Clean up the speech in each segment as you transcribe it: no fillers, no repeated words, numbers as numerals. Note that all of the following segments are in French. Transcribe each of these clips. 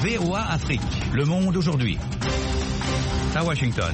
VOA Afrique. Le monde aujourd'hui. À Washington.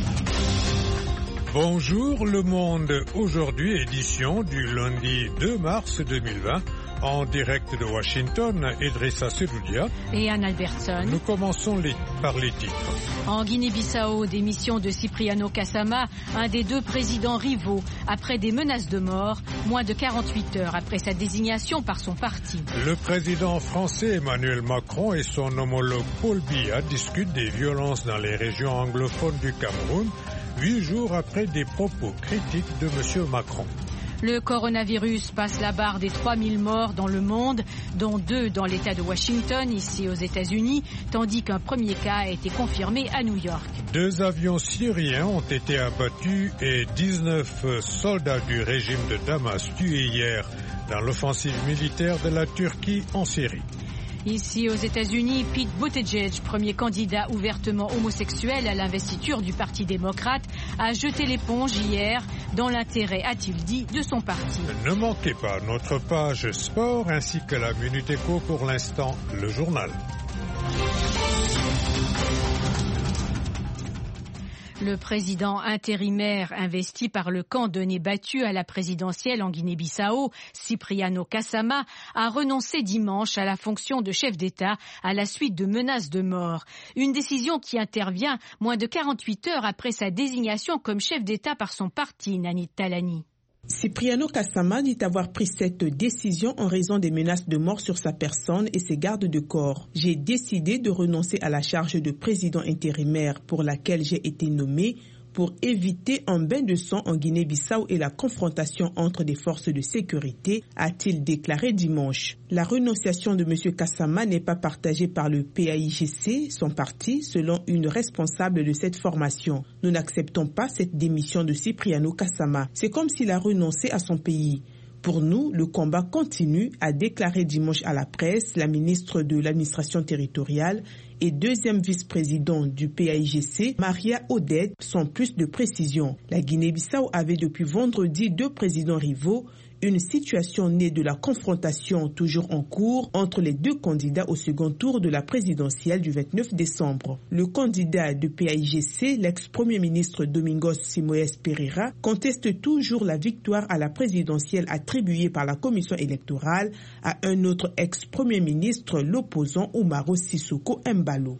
Bonjour le monde aujourd'hui, édition du lundi 2 mars 2020. En direct de Washington, Idrissa Seloudia et Anne Albertson. Nous commençons par les titres. En Guinée-Bissau, démission de Cipriano Kassama, un des deux présidents rivaux, après des menaces de mort, moins de 48 heures après sa désignation par son parti. Le président français Emmanuel Macron et son homologue Paul Biya discutent des violences dans les régions anglophones du Cameroun, 8 jours après des propos critiques de M. Macron. Le coronavirus passe la barre des 3000 morts dans le monde, dont 2 dans l'État de Washington, ici aux États-Unis, tandis qu'un premier cas a été confirmé à New York. 2 avions syriens ont été abattus et 19 soldats du régime de Damas tués hier dans l'offensive militaire de la Turquie en Syrie. Ici aux États-Unis, Pete Buttigieg, premier candidat ouvertement homosexuel à l'investiture du Parti démocrate, a jeté l'éponge hier dans l'intérêt, a-t-il dit, de son parti. Ne manquez pas notre page sport ainsi que la Minute Éco, pour l'instant, le journal. Le président intérimaire investi par le camp de nez battu à la présidentielle en Guinée-Bissau, Cipriano Kassama, a renoncé dimanche à la fonction de chef d'État à la suite de menaces de mort. Une décision qui intervient moins de 48 heures après sa désignation comme chef d'État par son parti, Nanit Talani. Cipriano Kassama dit avoir pris cette décision en raison des menaces de mort sur sa personne et ses gardes de corps. J'ai décidé de renoncer à la charge de président intérimaire pour laquelle j'ai été nommé pour éviter un bain de sang en Guinée-Bissau et la confrontation entre des forces de sécurité, a-t-il déclaré dimanche. La renonciation de M. Kassama n'est pas partagée par le PAIGC, son parti, selon une responsable de cette formation. Nous n'acceptons pas cette démission de Cipriano Kassama. C'est comme s'il a renoncé à son pays. Pour nous, le combat continue, a déclaré dimanche à la presse la ministre de l'administration territoriale et deuxième vice-président du PAIGC, Maria Odette, sans plus de précision. La Guinée-Bissau avait depuis vendredi 2 présidents rivaux, une situation née de la confrontation toujours en cours entre les 2 candidats au second tour de la présidentielle du 29 décembre. Le candidat du PAIGC, l'ex-premier ministre Domingos Simoes Pereira, conteste toujours la victoire à la présidentielle attribuée par la commission électorale à un autre ex-premier ministre, l'opposant Umaro Sissoko Embalo.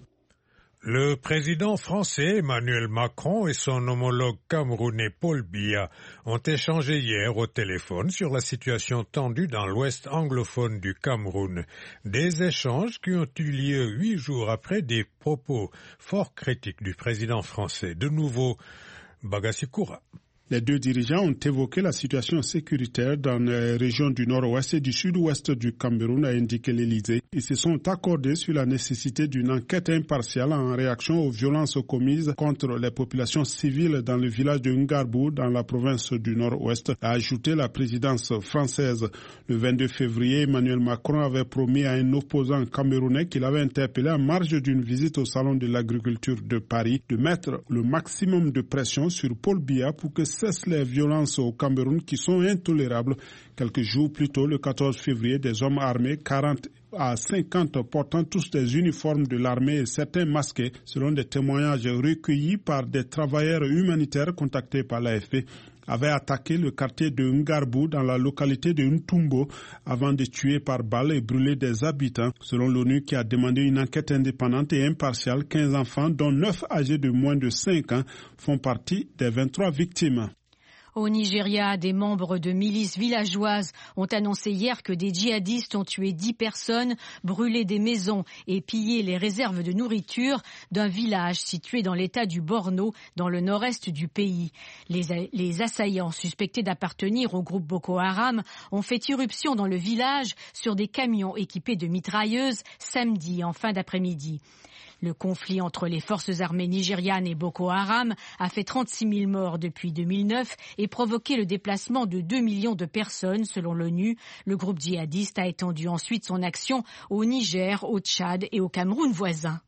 Le président français Emmanuel Macron et son homologue camerounais Paul Biya ont échangé hier au téléphone sur la situation tendue dans l'ouest anglophone du Cameroun. Des échanges qui ont eu lieu 8 jours après des propos fort critiques du président français. De nouveau, Bagassi Koura. Les 2 dirigeants ont évoqué la situation sécuritaire dans les régions du nord-ouest et du sud-ouest du Cameroun, a indiqué l'Élysée. Ils se sont accordés sur la nécessité d'une enquête impartiale en réaction aux violences commises contre les populations civiles dans le village de Ngarbou, dans la province du nord-ouest, a ajouté la présidence française. Le 22 février, Emmanuel Macron avait promis à un opposant camerounais qu'il avait interpellé en marge d'une visite au Salon de l'agriculture de Paris de mettre le maximum de pression sur Paul Biya pour que cessent les violences au Cameroun qui sont intolérables. Quelques jours plus tôt, le 14 février, des hommes armés, 40 à 50 portant tous des uniformes de l'armée et certains masqués, selon des témoignages recueillis par des travailleurs humanitaires contactés par l'AFP, avaient attaqué le quartier de Ngarbou dans la localité de Ntumbo avant de tuer par balle et brûler des habitants. Selon l'ONU qui a demandé une enquête indépendante et impartiale, 15 enfants, dont 9 âgés de moins de 5 ans, font partie des 23 victimes. Au Nigeria, des membres de milices villageoises ont annoncé hier que des djihadistes ont tué 10 personnes, brûlé des maisons et pillé les réserves de nourriture d'un village situé dans l'état du Borno, dans le nord-est du pays. Les assaillants suspectés d'appartenir au groupe Boko Haram ont fait irruption dans le village sur des camions équipés de mitrailleuses samedi en fin d'après-midi. Le conflit entre les forces armées nigérianes et Boko Haram a fait 36 000 morts depuis 2009 et provoqué le déplacement de 2 millions de personnes selon l'ONU. Le groupe djihadiste a étendu ensuite son action au Niger, au Tchad et au Cameroun voisin.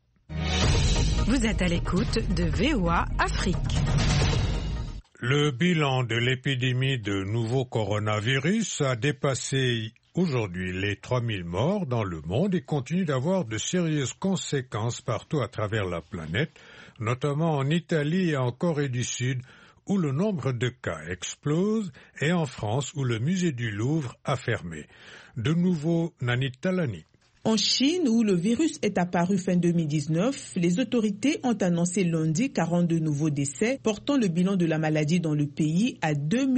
Vous êtes à l'écoute de VOA Afrique. Le bilan de l'épidémie de nouveau coronavirus a dépassé aujourd'hui les 3000 morts dans le monde et continue d'avoir de sérieuses conséquences partout à travers la planète, notamment en Italie et en Corée du Sud, où le nombre de cas explose, et en France, où le musée du Louvre a fermé. De nouveau, Nanit Talani. En Chine, où le virus est apparu fin 2019, les autorités ont annoncé lundi 42 nouveaux décès, portant le bilan de la maladie dans le pays à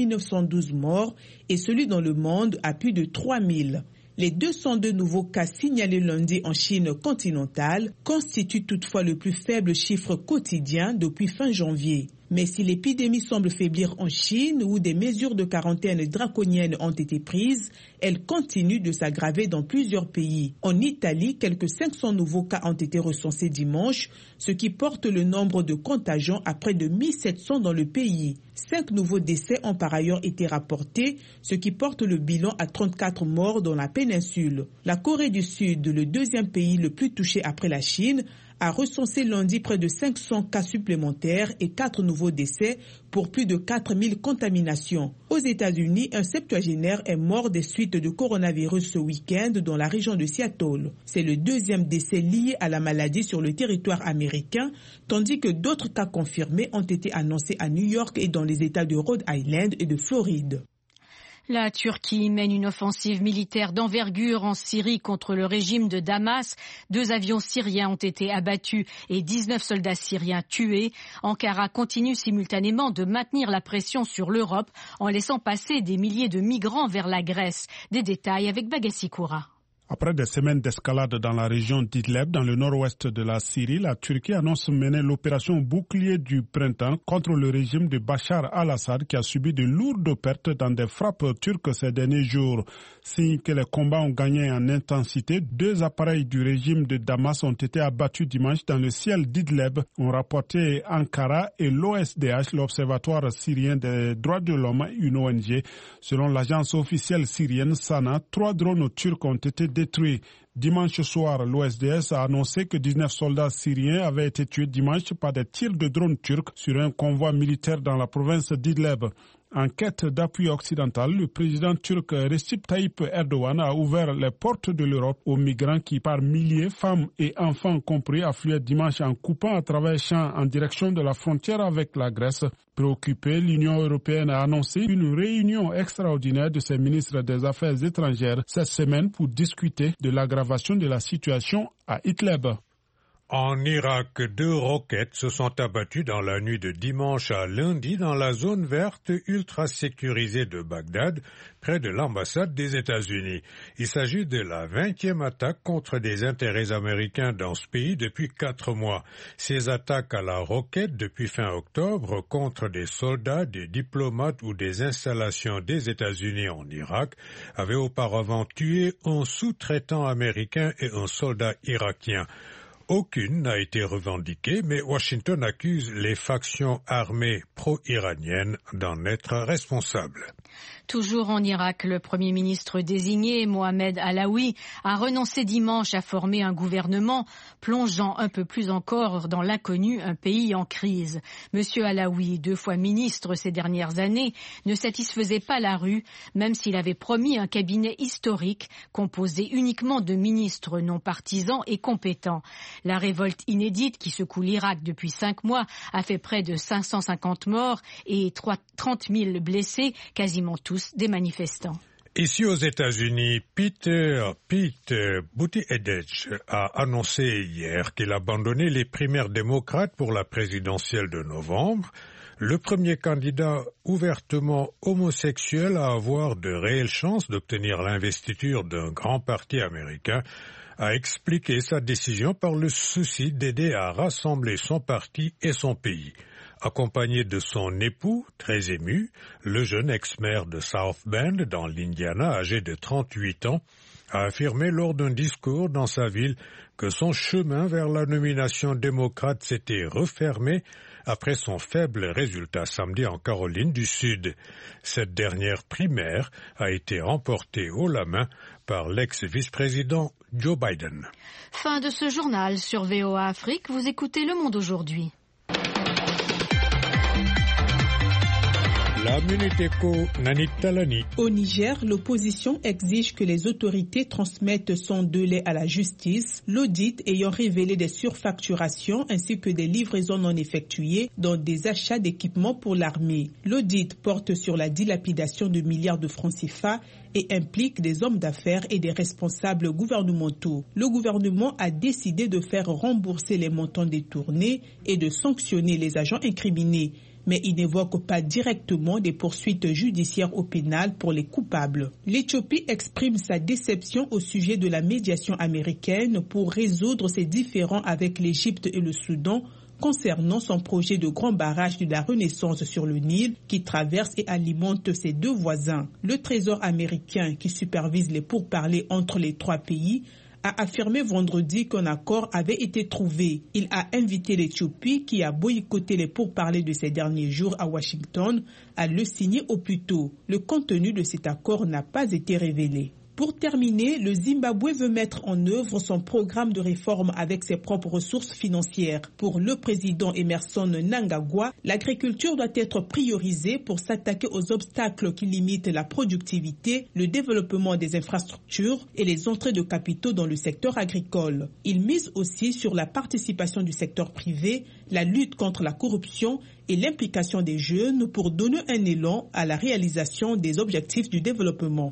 2912 morts et celui dans le monde à plus de 3000. Les 202 nouveaux cas signalés lundi en Chine continentale constituent toutefois le plus faible chiffre quotidien depuis fin janvier. Mais si l'épidémie semble faiblir en Chine, où des mesures de quarantaine draconiennes ont été prises, elle continue de s'aggraver dans plusieurs pays. En Italie, quelques 500 nouveaux cas ont été recensés dimanche, ce qui porte le nombre de contagions à près de 1700 dans le pays. 5 nouveaux décès ont par ailleurs été rapportés, ce qui porte le bilan à 34 morts dans la péninsule. La Corée du Sud, le deuxième pays le plus touché après la Chine, a recensé lundi près de 500 cas supplémentaires et 4 nouveaux décès pour plus de 4000 contaminations. Aux États-Unis, un septuagénaire est mort des suites de coronavirus ce week-end dans la région de Seattle. C'est le deuxième décès lié à la maladie sur le territoire américain, tandis que d'autres cas confirmés ont été annoncés à New York et dans les États de Rhode Island et de Floride. La Turquie mène une offensive militaire d'envergure en Syrie contre le régime de Damas. 2 avions syriens ont été abattus et 19 soldats syriens tués. Ankara continue simultanément de maintenir la pression sur l'Europe en laissant passer des milliers de migrants vers la Grèce. Des détails avec Bagassi Koura. Après des semaines d'escalade dans la région d'Idlib, dans le nord-ouest de la Syrie, la Turquie annonce mener l'opération bouclier du printemps contre le régime de Bachar al-Assad qui a subi de lourdes pertes dans des frappes turques ces derniers jours. Signe que les combats ont gagné en intensité, 2 appareils du régime de Damas ont été abattus dimanche dans le ciel d'Idlib, ont rapporté Ankara et l'OSDH, l'Observatoire syrien des droits de l'homme, une ONG. Selon l'agence officielle syrienne Sana, 3 drones turcs ont été détruits. Dimanche soir, l'OSDS a annoncé que 19 soldats syriens avaient été tués dimanche par des tirs de drones turcs sur un convoi militaire dans la province d'Idlib. En quête d'appui occidental, le président turc Recep Tayyip Erdogan a ouvert les portes de l'Europe aux migrants qui, par milliers, femmes et enfants compris, affluaient dimanche en coupant à travers champs en direction de la frontière avec la Grèce. Préoccupée, l'Union européenne a annoncé une réunion extraordinaire de ses ministres des Affaires étrangères cette semaine pour discuter de l'aggravation de la situation à Idlib. En Irak, 2 roquettes se sont abattues dans la nuit de dimanche à lundi dans la zone verte ultra sécurisée de Bagdad, près de l'ambassade des États-Unis. Il s'agit de la 20e attaque contre des intérêts américains dans ce pays depuis 4 mois. Ces attaques à la roquette depuis fin octobre contre des soldats, des diplomates ou des installations des États-Unis en Irak avaient auparavant tué un sous-traitant américain et un soldat irakien. Aucune n'a été revendiquée, mais Washington accuse les factions armées pro-iraniennes d'en être responsables. Toujours en Irak, le Premier ministre désigné, Mohamed Alaoui, a renoncé dimanche à former un gouvernement, plongeant un peu plus encore dans l'inconnu un pays en crise. Monsieur Alaoui, 2 fois ministre ces dernières années, ne satisfaisait pas la rue, même s'il avait promis un cabinet historique composé uniquement de ministres non partisans et compétents. La révolte inédite qui secoue l'Irak depuis 5 mois a fait près de 550 morts et 30 000 blessés, quasiment tous des manifestants. Ici aux États-Unis, Pete Buttigieg a annoncé hier qu'il abandonnait les primaires démocrates pour la présidentielle de novembre. Le premier candidat ouvertement homosexuel à avoir de réelles chances d'obtenir l'investiture d'un grand parti américain a expliqué sa décision par le souci d'aider à rassembler son parti et son pays. Accompagné de son époux, très ému, le jeune ex-maire de South Bend, dans l'Indiana, âgé de 38 ans, a affirmé lors d'un discours dans sa ville que son chemin vers la nomination démocrate s'était refermé après son faible résultat samedi en Caroline du Sud. Cette dernière primaire a été remportée haut la main par l'ex-vice-président Joe Biden. Fin de ce journal sur VOA Afrique. Vous écoutez Le Monde aujourd'hui. La Minute Éco, Nanit Talani. Au Niger, l'opposition exige que les autorités transmettent son délai à la justice, l'audit ayant révélé des surfacturations ainsi que des livraisons non effectuées dans des achats d'équipements pour l'armée. L'audit porte sur la dilapidation de milliards de francs CFA et implique des hommes d'affaires et des responsables gouvernementaux. Le gouvernement a décidé de faire rembourser les montants détournés et de sanctionner les agents incriminés, mais il n'évoque pas directement des poursuites judiciaires au pénal pour les coupables. L'Éthiopie exprime sa déception au sujet de la médiation américaine pour résoudre ses différends avec l'Égypte et le Soudan concernant son projet de grand barrage de la Renaissance sur le Nil qui traverse et alimente ses deux voisins. Le Trésor américain, qui supervise les pourparlers entre les trois pays, a affirmé vendredi qu'un accord avait été trouvé. Il a invité l'Éthiopie, qui a boycotté les pourparlers de ces derniers jours à Washington, à le signer au plus tôt. Le contenu de cet accord n'a pas été révélé. Pour terminer, le Zimbabwe veut mettre en œuvre son programme de réforme avec ses propres ressources financières. Pour le président Emerson Mnangagwa, l'agriculture doit être priorisée pour s'attaquer aux obstacles qui limitent la productivité, le développement des infrastructures et les entrées de capitaux dans le secteur agricole. Il mise aussi sur la participation du secteur privé, la lutte contre la corruption et l'implication des jeunes pour donner un élan à la réalisation des objectifs du développement.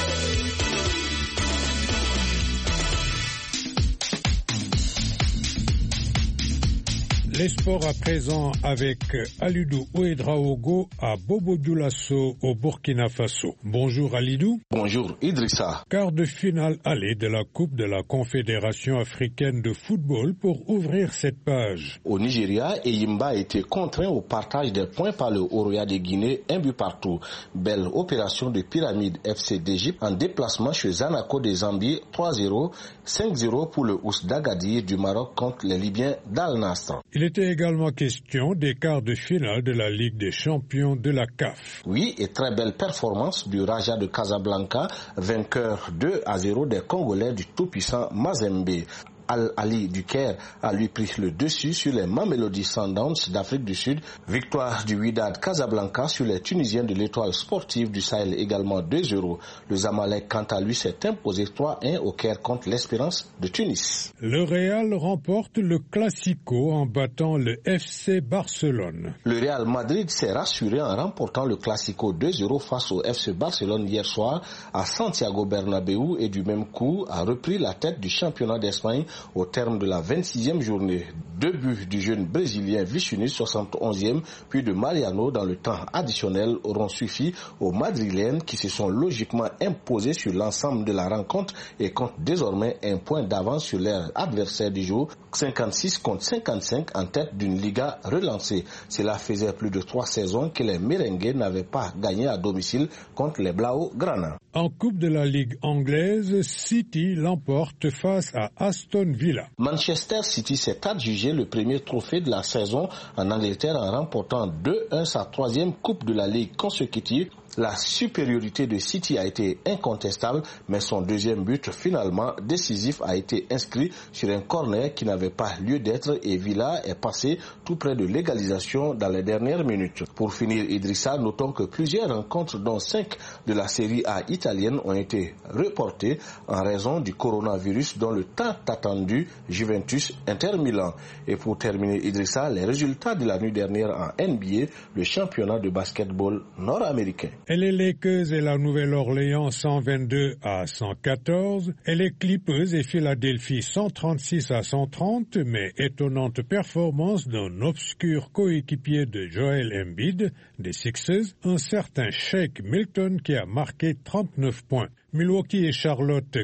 Les sports à présent avec Alidou Ouedraogo à Bobo Dioulasso au Burkina Faso. Bonjour Alidou. Bonjour Idrissa. Quart de finale aller de la Coupe de la Confédération africaine de football pour ouvrir cette page. Au Nigeria, Eyimba a été contraint au partage des points par le Oroya de Guinée, un but partout. Belle opération de Pyramide FC d'Égypte en déplacement chez Zanaco de Zambie, 3-0, 5-0 pour le Ous d'Agadir du Maroc contre les Libyens d'Al Nasr. Il était également question des quarts de finale de la Ligue des champions de la CAF. Oui, et très belle performance du Raja de Casablanca, vainqueur 2-0 des Congolais du tout-puissant Mazembe. Al-Ali du Caire a lui pris le dessus sur les Mamelody Sundowns d'Afrique du Sud. Victoire du Wydad Casablanca sur les Tunisiens de l'Étoile sportive du Sahel également 2-0. Le Zamalek quant à lui s'est imposé 3-1 au Caire contre l'Espérance de Tunis. Le Real remporte le Classico en battant le FC Barcelone. Le Real Madrid s'est rassuré en remportant le Classico 2-0 face au FC Barcelone hier soir à Santiago Bernabéu et du même coup a repris la tête du championnat d'Espagne au terme de la 26e journée. 2 buts du jeune brésilien Vinícius 71e puis de Mariano dans le temps additionnel auront suffi aux Madrilènes qui se sont logiquement imposés sur l'ensemble de la rencontre et comptent désormais un point d'avance sur leur adversaire du jour, 56 contre 55 en tête d'une Liga relancée. Cela faisait plus de 3 saisons que les Merengues n'avaient pas gagné à domicile contre les Blaugrana. En Coupe de la Ligue anglaise, City l'emporte face à Aston Villa. Manchester City s'est adjugé le premier trophée de la saison en Angleterre en remportant 2-1 sa 3e Coupe de la Ligue consécutive. La supériorité de City a été incontestable, mais son deuxième but finalement décisif a été inscrit sur un corner qui n'avait pas lieu d'être et Villa est passé tout près de l'égalisation dans les dernières minutes. Pour finir, Idrissa, notons que plusieurs rencontres, dont 5 de la Série A italienne, ont été reportées en raison du coronavirus dont le tant attendu Juventus Inter Milan. Et pour terminer, Idrissa, les résultats de la nuit dernière en NBA, le championnat de basketball nord-américain. Et les Lakers et la Nouvelle-Orléans 122 à 114, et les Clippers et Philadelphie 136 à 130, mais étonnante performance d'un obscur coéquipier de Joel Embiid, des Sixers, un certain Shake Milton qui a marqué 39 points. Milwaukee et Charlotte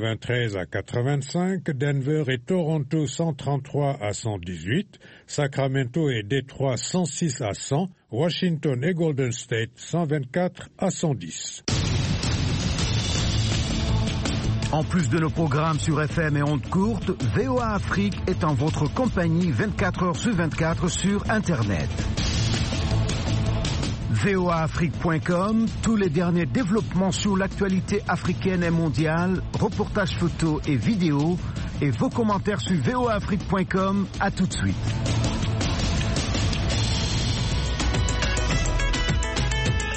93 à 85, Denver et Toronto 133 à 118, Sacramento et Détroit 106 à 100, Washington et Golden State 124 à 110. En plus de nos programmes sur FM et ondes courtes, VOA Afrique est en votre compagnie 24 heures sur 24 sur Internet. voaafrique.com, tous les derniers développements sur l'actualité africaine et mondiale, reportages photos et vidéos, et vos commentaires sur voaafrique.com. À tout de suite.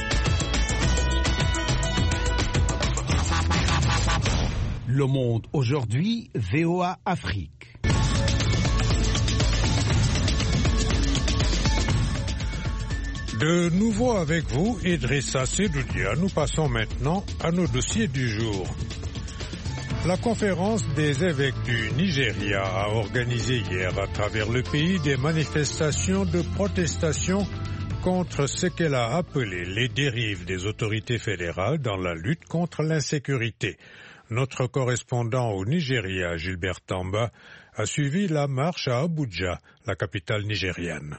Le Monde aujourd'hui, VOA Afrique. De nouveau avec vous, Idrissa Sedoudia. Nous passons maintenant à nos dossiers du jour. La conférence des évêques du Nigeria a organisé hier à travers le pays des manifestations de protestation contre ce qu'elle a appelé les dérives des autorités fédérales dans la lutte contre l'insécurité. Notre correspondant au Nigeria, Gilbert Tamba, a suivi la marche à Abuja, la capitale nigériane.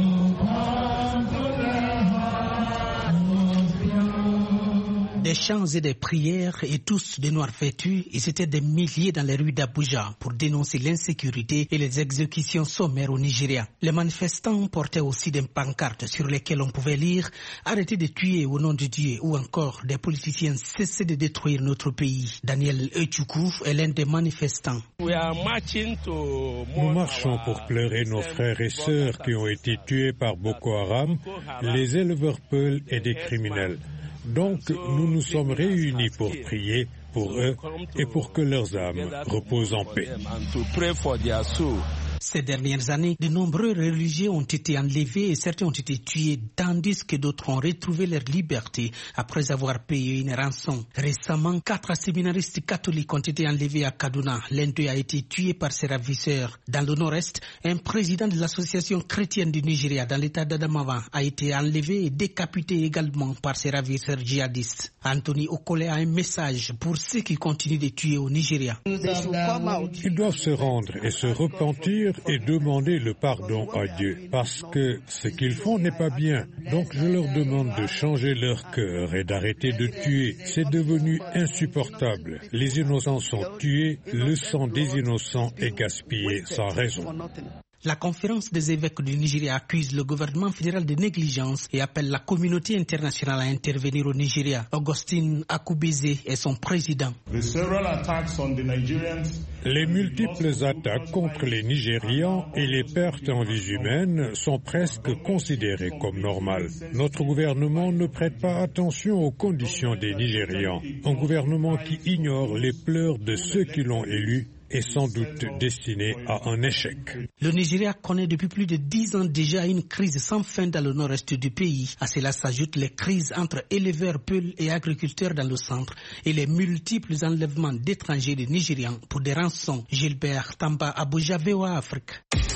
Des chants et des prières et tous de noirs vêtus, ils étaient des milliers dans les rues d'Abuja pour dénoncer l'insécurité et les exécutions sommaires au Nigeria. Les manifestants portaient aussi des pancartes sur lesquelles on pouvait lire « Arrêtez de tuer au nom de Dieu » ou encore « Des politiciens cessez de détruire notre pays ». Daniel Echukwu est l'un des manifestants. Nous marchons pour pleurer nos frères et sœurs qui ont été tués par Boko Haram, les éleveurs peuls et des criminels. Donc, nous nous sommes réunis pour prier pour eux et pour que leurs âmes reposent en paix. Ces dernières années, de nombreux religieux ont été enlevés et certains ont été tués, tandis que d'autres ont retrouvé leur liberté après avoir payé une rançon. Récemment, 4 séminaristes catholiques ont été enlevés à Kaduna. L'un d'eux a été tué par ses ravisseurs. Dans le nord-est, un président de l'association chrétienne du Nigeria dans l'état d'Adamawa a été enlevé et décapité également par ses ravisseurs djihadistes. Anthony Okole a un message pour ceux qui continuent de tuer au Nigeria. Ils doivent se rendre et se repentir et demander le pardon à Dieu, parce que ce qu'ils font n'est pas bien. Donc je leur demande de changer leur cœur et d'arrêter de tuer. C'est devenu insupportable. Les innocents sont tués, le sang des innocents est gaspillé sans raison. La conférence des évêques du Nigeria accuse le gouvernement fédéral de négligence et appelle la communauté internationale à intervenir au Nigeria. Augustine Akubeze est son président. Les multiples attaques contre les Nigérians et les pertes en vies humaines sont presque considérées comme normales. Notre gouvernement ne prête pas attention aux conditions des Nigérians. Un gouvernement qui ignore les pleurs de ceux qui l'ont élu est sans doute destiné à un échec. Le Nigeria connaît depuis plus de 10 ans déjà une crise sans fin dans le nord-est du pays. À cela s'ajoutent les crises entre éleveurs, peuls et agriculteurs dans le centre et les multiples enlèvements d'étrangers de Nigérians pour des rançons. Gilbert Tamba, Abuja, VOA Afrique.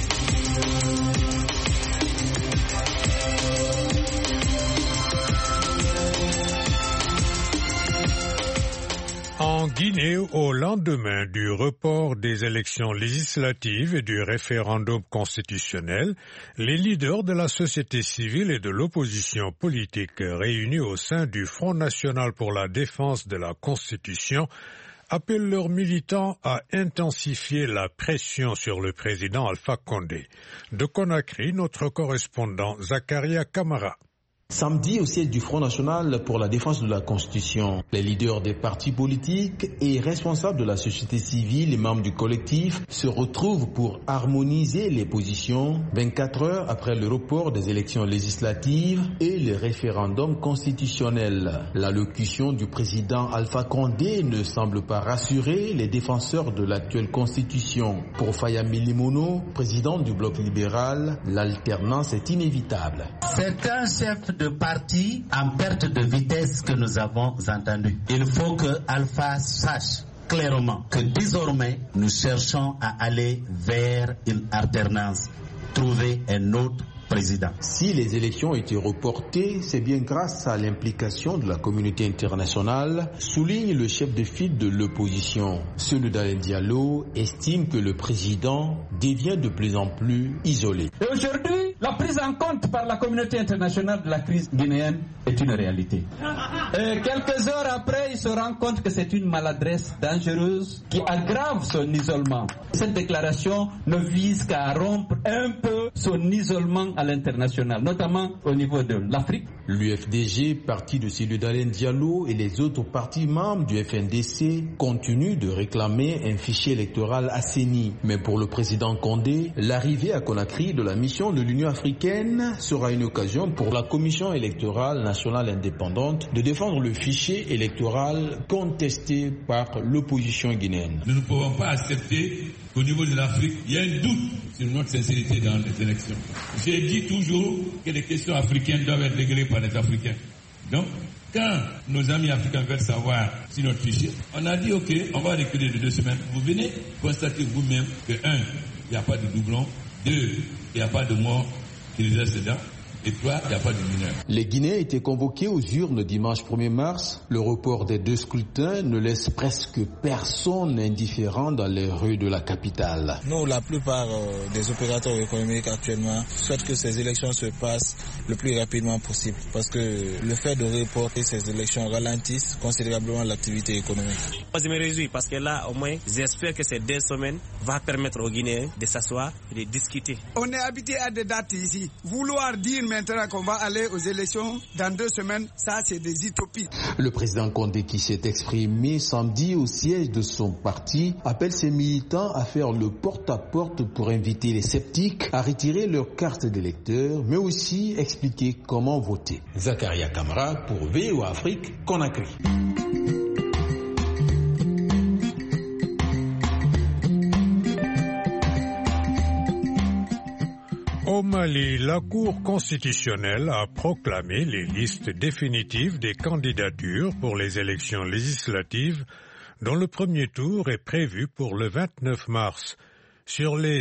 En Guinée, au lendemain du report des élections législatives et du référendum constitutionnel, les leaders de la société civile et de l'opposition politique réunis au sein du Front national pour la défense de la Constitution appellent leurs militants à intensifier la pression sur le président Alpha Condé. De Conakry, notre correspondant Zakaria Kamara. Samedi, au siège du Front national pour la défense de la Constitution, les leaders des partis politiques et responsables de la société civile et membres du collectif se retrouvent pour harmoniser les positions 24 heures après le report des élections législatives et le référendum constitutionnel. L'allocution du président Alpha Condé ne semble pas rassurer les défenseurs de l'actuelle Constitution. Pour Fayami Limono, président du bloc libéral, l'alternance est inévitable. C'est un chef de parti en perte de vitesse que nous avons entendu. Il faut que Alpha sache clairement que désormais nous cherchons à aller vers une alternance, trouver un autre président. Si les élections ont été reportées, c'est bien grâce à l'implication de la communauté internationale, souligne le chef de file de l'opposition. Seydou Dalein Diallo estime que le président devient de plus en plus isolé. Et aujourd'hui, la prise en compte par la communauté internationale de la crise guinéenne est une réalité. Et quelques heures après, il se rend compte que c'est une maladresse dangereuse qui aggrave son isolement. Cette déclaration ne vise qu'à rompre un peu son isolement à à l'international, notamment au niveau de l'Afrique. L'UFDG, parti de celui d'Alain Diallo, et les autres partis membres du FNDC continuent de réclamer un fichier électoral assaini. Mais pour le président Condé, l'arrivée à Conakry de la mission de l'Union africaine sera une occasion pour la Commission électorale nationale indépendante de défendre le fichier électoral contesté par l'opposition guinéenne. Nous ne pouvons pas accepter qu'au niveau de l'Afrique, il y a un doute sur notre sincérité dans les élections. J'ai dit toujours que les questions africaines doivent être réglées par les Africains. Donc, quand nos amis africains veulent savoir si notre fichier, on a dit ok, on va reculer de 2 semaines. Vous venez constater vous-même que 1, il n'y a pas de doublon, 2, il n'y a pas de mort qui les précédents. Et toi, il n'y a pas de mineur. Les Guinéens étaient convoqués aux urnes dimanche 1er mars. Le report des 2 scrutins ne laisse presque personne indifférent dans les rues de la capitale. Nous, la plupart des opérateurs économiques actuellement souhaitent que ces élections se passent le plus rapidement possible. Parce que le fait de reporter ces élections ralentisse considérablement l'activité économique. Moi, je me réjouis parce que là, au moins, j'espère que ces 2 semaines vont permettre aux Guinéens de s'asseoir et de discuter. On est habitué à des dates ici. Vouloir dire maintenant qu'on va aller aux élections dans 2 semaines, ça c'est des utopies. Le président Condé, qui s'est exprimé samedi au siège de son parti, appelle ses militants à faire le porte-à-porte pour inviter les sceptiques à retirer leur carte d'électeur, mais aussi expliquer comment voter. Zakaria Kamara pour VOA Afrique, Conakry. Au Mali, la Cour constitutionnelle a proclamé les listes définitives des candidatures pour les élections législatives, dont le premier tour est prévu pour le 29 mars. Sur les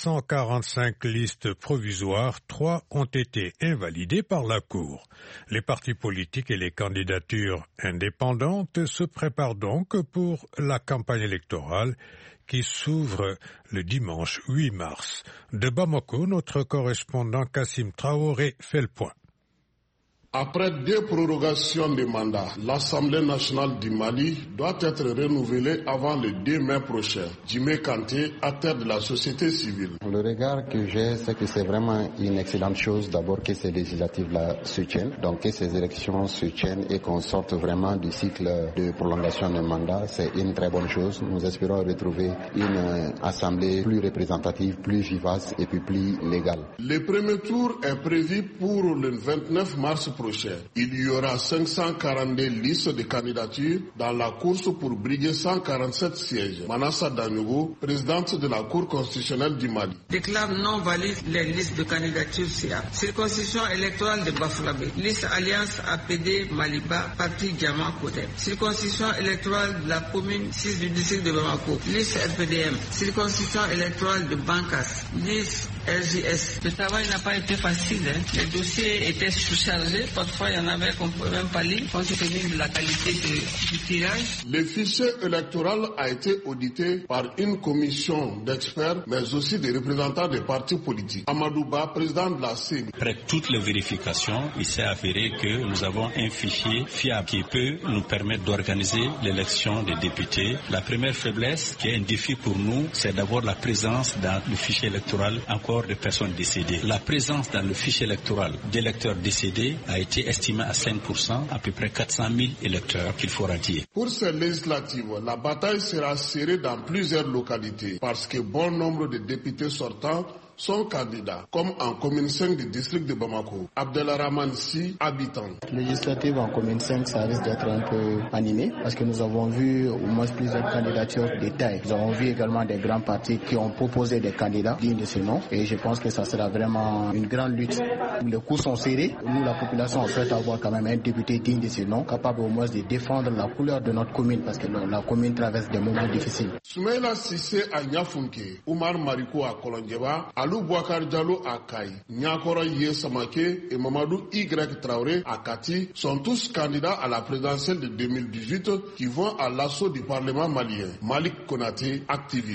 545 listes provisoires, 3 ont été invalidées par la Cour. Les partis politiques et les candidatures indépendantes se préparent donc pour la campagne électorale qui s'ouvre le dimanche 8 mars. De Bamako, notre correspondant Kassim Traoré fait le point. Après 2 prorogations de mandat, l'Assemblée nationale du Mali doit être renouvelée avant le 2 mai prochain. Jimé Kanté, acteur de la société civile. Le regard que j'ai, c'est que c'est vraiment une excellente chose d'abord que ces législatives-là se tiennent, donc que ces élections se tiennent et qu'on sorte vraiment du cycle de prolongation de mandat. C'est une très bonne chose. Nous espérons retrouver une assemblée plus représentative, plus vivace et puis plus légale. Le premier tour est prévu pour le 29 mars prochain. Il y aura 542 listes de candidatures dans la course pour briguer 147 sièges. Manassa Danogo, présidente de la Cour constitutionnelle du Mali. Déclare non valide les listes de candidatures CA. Circonscription électorale de Bafoulamé. Liste Alliance APD Maliba, parti Diamant Côté. Circonscription électorale de la commune 6 du district de Bamako. Liste RPDM. Circonscription électorale de Bankas. Liste RJS. Le travail n'a pas été facile. Les dossiers étaient surchargés. Parfois, il y en avait qu'on ne pouvait même pas lire compte tenu de la qualité du tirage. Le fichier électoral a été audité par une commission d'experts, mais aussi des représentants des partis politiques. Amadouba, président de la CENI. Après toutes les vérifications, il s'est avéré que nous avons un fichier fiable qui peut nous permettre d'organiser l'élection des députés. La première faiblesse, qui est un défi pour nous, c'est d'abord la présence dans le fichier électoral encore de personnes décédées. La présence dans le fichier électoral d'électeurs décédés a été estimé à 5%, à peu près 400 000 électeurs qu'il faut radier. Pour ces législatives, la bataille sera serrée dans plusieurs localités parce que bon nombre de députés sortants sont candidats, comme en commune 5 du district de Bamako. Abdelrahman Si, habitant. Législative en commune 5, ça risque d'être un peu animé parce que nous avons vu au moins plusieurs candidatures de taille. Nous avons vu également des grands partis qui ont proposé des candidats dignes de ce nom et je pense que ça sera vraiment une grande lutte. Les coups sont serrés. Nous, la population, on souhaite avoir quand même un député digne de ce nom, capable au moins de défendre la couleur de notre commune parce que la commune traverse des moments difficiles. Soumaïla Sissé à Nyafunke, Oumar Mariko à Kolonjeba, Alou Bouakar Diallo à Kaï, Nyakora Yé Samake et Mamadou Y Traoré à Kati sont tous candidats à la présidentielle de 2018 qui vont à l'assaut du Parlement malien. Malik Konaté, activiste.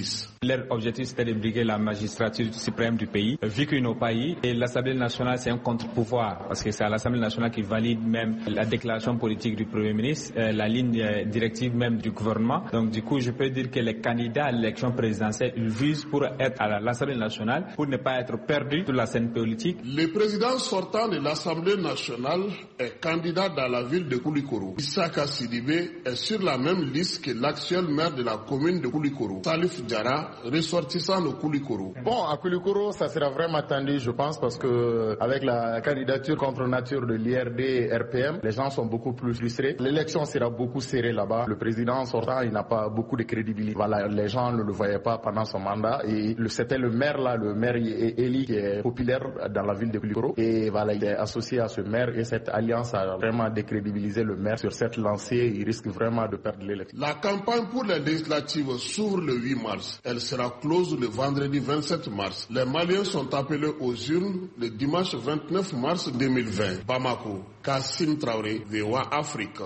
Leur objectif c'était de briguer la magistrature suprême du pays, vu qu'ils n'ont pas eu. Et l'Assemblée nationale c'est un contre-pouvoir, parce que c'est à l'Assemblée nationale qui valide même la déclaration politique du Premier ministre, la ligne directive même du gouvernement. Donc du coup je peux dire que les candidats à l'élection présidentielle ils visent pour être à l'Assemblée nationale, pour ne pas être perdus sur la scène politique. Le président sortant de l'Assemblée nationale est candidat dans la ville de Koulikoro. Issaka Sidibé est sur la même liste que l'actuel maire de la commune de Koulikoro, Salif Diarra, ressortissant de Koulikoro. Bon, à Koulikoro, ça sera vraiment attendu, je pense, parce que avec la candidature contre nature de l'IRD RPM, les gens sont beaucoup plus frustrés. L'élection sera beaucoup serrée là-bas. Le président sortant, il n'a pas beaucoup de crédibilité. Voilà, les gens ne le voyaient pas pendant son mandat et c'était le maire là, le maire Eli qui est populaire dans la ville de Koulikoro. Et voilà, il est associé à ce maire et cette alliance a vraiment décrédibilisé le maire. Sur cette lancée, il risque vraiment de perdre l'élection. La campagne pour les législatives s'ouvre le 8 mars. Elle sera close le vendredi 27 mars. Les Maliens sont appelés aux urnes le dimanche 29 mars 2020. Bamako, Kassim Traoré, VOA Afrique.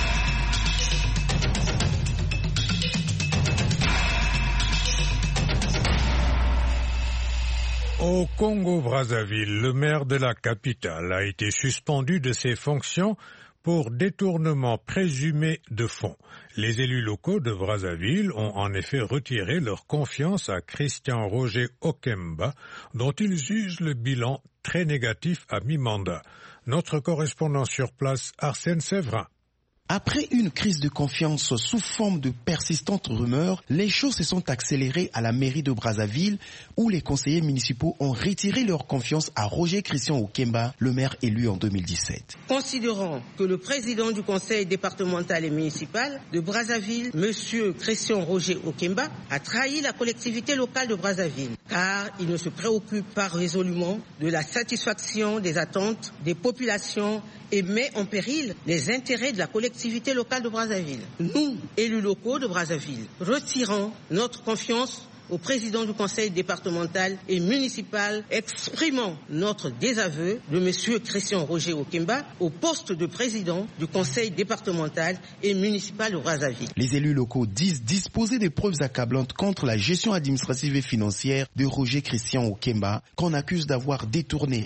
Au Congo-Brazzaville, le maire de la capitale a été suspendu de ses fonctions pour détournement présumé de fonds. Les élus locaux de Brazzaville ont en effet retiré leur confiance à Christian Roger Okemba, dont ils jugent le bilan très négatif à mi-mandat. Notre correspondant sur place, Arsène Séverin. Après une crise de confiance sous forme de persistantes rumeurs, les choses se sont accélérées à la mairie de Brazzaville où les conseillers municipaux ont retiré leur confiance à Roger Christian Okemba, le maire élu en 2017. Considérant que le président du conseil départemental et municipal de Brazzaville, M. Christian Roger Okemba, a trahi la collectivité locale de Brazzaville car il ne se préoccupe pas résolument de la satisfaction des attentes des populations et met en péril les intérêts de la collectivité locale de Brazzaville. Nous, élus locaux de Brazzaville, retirons notre confiance au président du conseil départemental et municipal, exprimant notre désaveu de M. Christian Roger Okemba au poste de président du conseil départemental et municipal de Brazzaville. Les élus locaux disent disposer de preuves accablantes contre la gestion administrative et financière de Roger Christian Okemba, qu'on accuse d'avoir détourné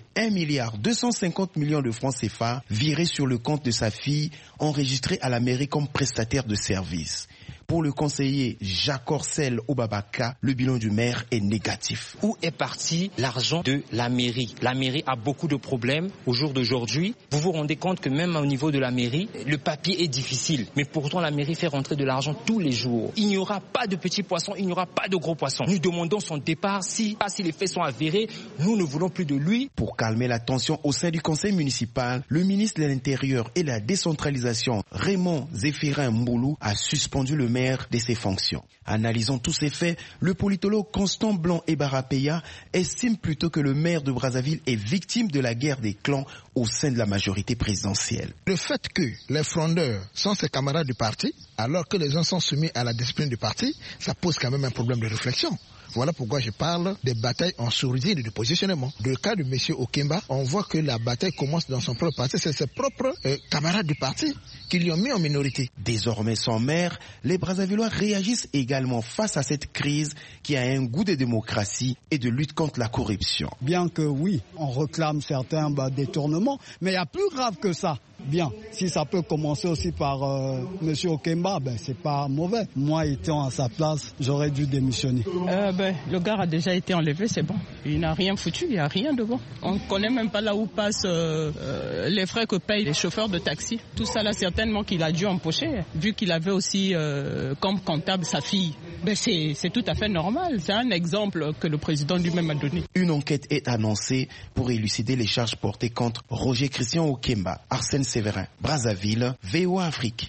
1,250 milliard de francs CFA virés sur le compte de sa fille, enregistré à la mairie comme prestataire de services. Pour le conseiller Jacques Orcel Obabaka, le bilan du maire est négatif. Où est parti l'argent de la mairie? La mairie a beaucoup de problèmes au jour d'aujourd'hui. Vous vous rendez compte que même au niveau de la mairie, le papier est difficile. Mais pourtant, la mairie fait rentrer de l'argent tous les jours. Il n'y aura pas de petits poissons, il n'y aura pas de gros poissons. Nous demandons son départ. Si les faits sont avérés, nous ne voulons plus de lui. Pour calmer la tension au sein du conseil municipal, le ministre de l'Intérieur et de la décentralisation, Raymond Zéphirin Mboulou, a suspendu le maire de ses fonctions. Analysant tous ces faits, le politologue Constant Blanc-Ebarapeya estime plutôt que le maire de Brazzaville est victime de la guerre des clans au sein de la majorité présidentielle. Le fait que les frondeurs sont ses camarades du parti, alors que les gens sont soumis à la discipline du parti, ça pose quand même un problème de réflexion. Voilà pourquoi je parle des batailles en sourdine et de positionnement. Dans le cas de M. Okemba, on voit que la bataille commence dans son propre parti. C'est ses propres camarades du parti qui l'y ont mis en minorité. Désormais sans maire, les Brazzavillois réagissent également face à cette crise qui a un goût de démocratie et de lutte contre la corruption. Bien que oui, on réclame certains détournements, mais il y a plus grave que ça. Bien, si ça peut commencer aussi par M. Okemba, c'est pas mauvais. Moi, étant à sa place, j'aurais dû démissionner. Le gars a déjà été enlevé, c'est bon. Il n'a rien foutu, il n'y a rien de bon. On ne connaît même pas là où passent les frais que payent les chauffeurs de taxi. Tout ça là, certainement qu'il a dû empocher, vu qu'il avait aussi comme comptable sa fille. C'est tout à fait normal. C'est un exemple que le président lui-même a donné. Une enquête est annoncée pour élucider les charges portées contre Roger Christian Okemba. Arsène Séverin, Brazzaville, VOA Afrique.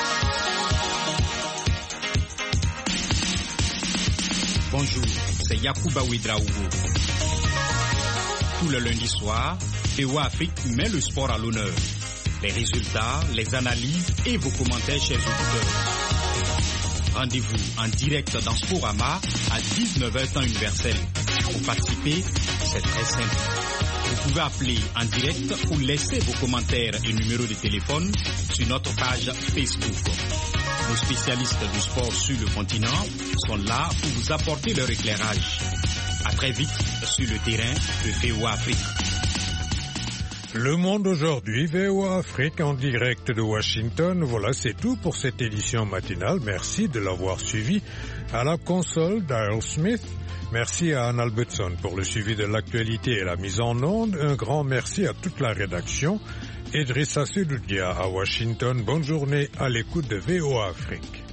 Bonjour, c'est Yacouba Ouedraogo. Tout le lundi soir, VOA Afrique met le sport à l'honneur. Les résultats, les analyses et vos commentaires, chers auditeurs. Rendez-vous en direct dans Sporama à 19h temps universel. Pour participer, c'est très simple. Vous pouvez appeler en direct ou laisser vos commentaires et numéros de téléphone sur notre page Facebook. Nos spécialistes du sport sur le continent sont là pour vous apporter leur éclairage. À très vite sur le terrain de VOA Afrique. Le Monde aujourd'hui, VOA Afrique en direct de Washington. Voilà, c'est tout pour cette édition matinale. Merci de l'avoir suivi. À la console, Daryl Smith. Merci à Anne Albertson pour le suivi de l'actualité et la mise en onde. Un grand merci à toute la rédaction. Idrissa Sedoudia à Washington. Bonne journée à l'écoute de VOA Afrique.